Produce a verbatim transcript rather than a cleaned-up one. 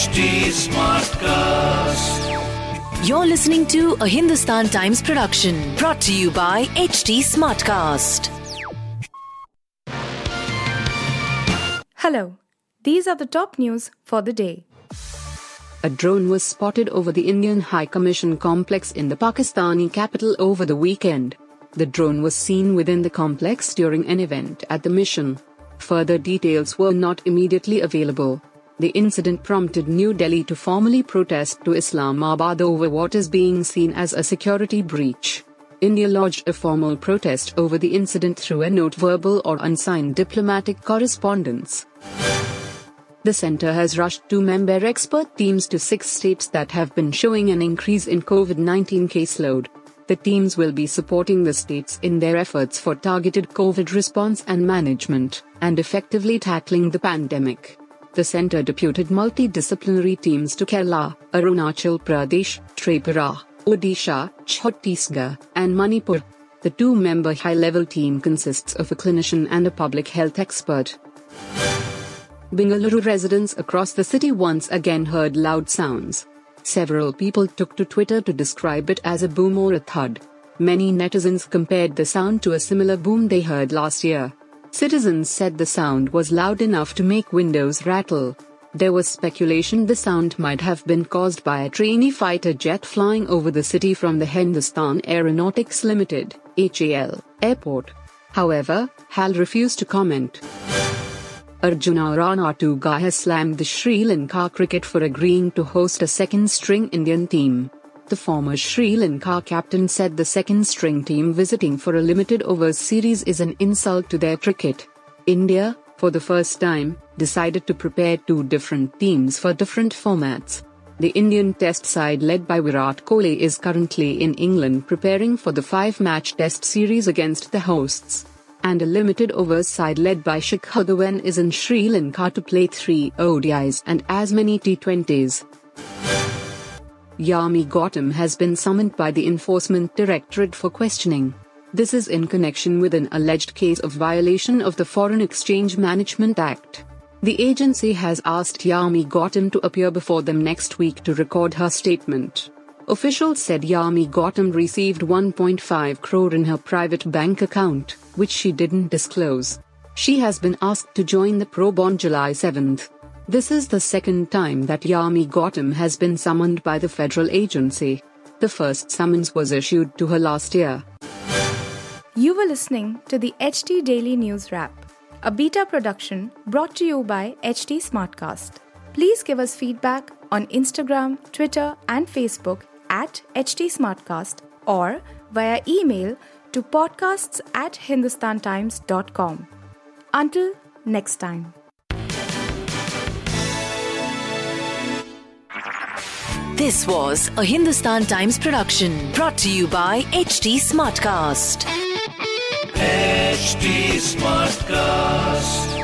H T Smartcast. You're listening to a Hindustan Times production brought to you by H T Smartcast. Hello, these are the top news for the day. A drone was spotted over the Indian High Commission complex in the Pakistani capital over the weekend. The drone was seen within the complex during an event at the mission. Further details were not immediately available. The incident prompted New Delhi to formally protest to Islamabad over what is being seen as a security breach. India lodged a formal protest over the incident through a note, verbal or unsigned diplomatic correspondence. The centre has rushed two-member expert teams to six states that have been showing an increase in COVID nineteen caseload. The teams will be supporting the states in their efforts for targeted COVID response and management, and effectively tackling the pandemic. The centre deputed multidisciplinary teams to Kerala, Arunachal Pradesh, Tripura, Odisha, Chhattisgarh, and Manipur. The two-member high-level team consists of a clinician and a public health expert. Bengaluru residents across the city once again heard loud sounds. Several people took to Twitter to describe it as a boom or a thud. Many netizens compared the sound to a similar boom they heard last year. Citizens said the sound was loud enough to make windows rattle. There was speculation the sound might have been caused by a trainee fighter jet flying over the city from the Hindustan Aeronautics Limited (H A L) airport. However, H A L refused to comment. Arjuna Ranatuga has slammed the Sri Lanka cricket for agreeing to host a second-string Indian team. The former Sri Lanka captain said the second-string team visiting for a limited overs series is an insult to their cricket. India, for the first time, decided to prepare two different teams for different formats. The Indian Test side led by Virat Kohli is currently in England preparing for the five-match Test series against the hosts. And a limited overs side led by Shikhar Dhawan is in Sri Lanka to play three O D Is and as many T twenties. Yami Gautam has been summoned by the Enforcement Directorate for questioning. This is in connection with an alleged case of violation of the Foreign Exchange Management Act. The agency has asked Yami Gautam to appear before them next week to record her statement. Officials said Yami Gautam received one point five crore in her private bank account, which she didn't disclose. She has been asked to join the probe on July seventh. This is the second time that Yami Gautam has been summoned by the federal agency. The first summons was issued to her last year. You were listening to the H T Daily News Wrap, a beta production brought to you by H T Smartcast. Please give us feedback on Instagram, Twitter, and Facebook at H T Smartcast or via email to podcasts at hindustantimes dot com. Until next time. This was a Hindustan Times production brought to you by H T Smartcast. H T Smartcast.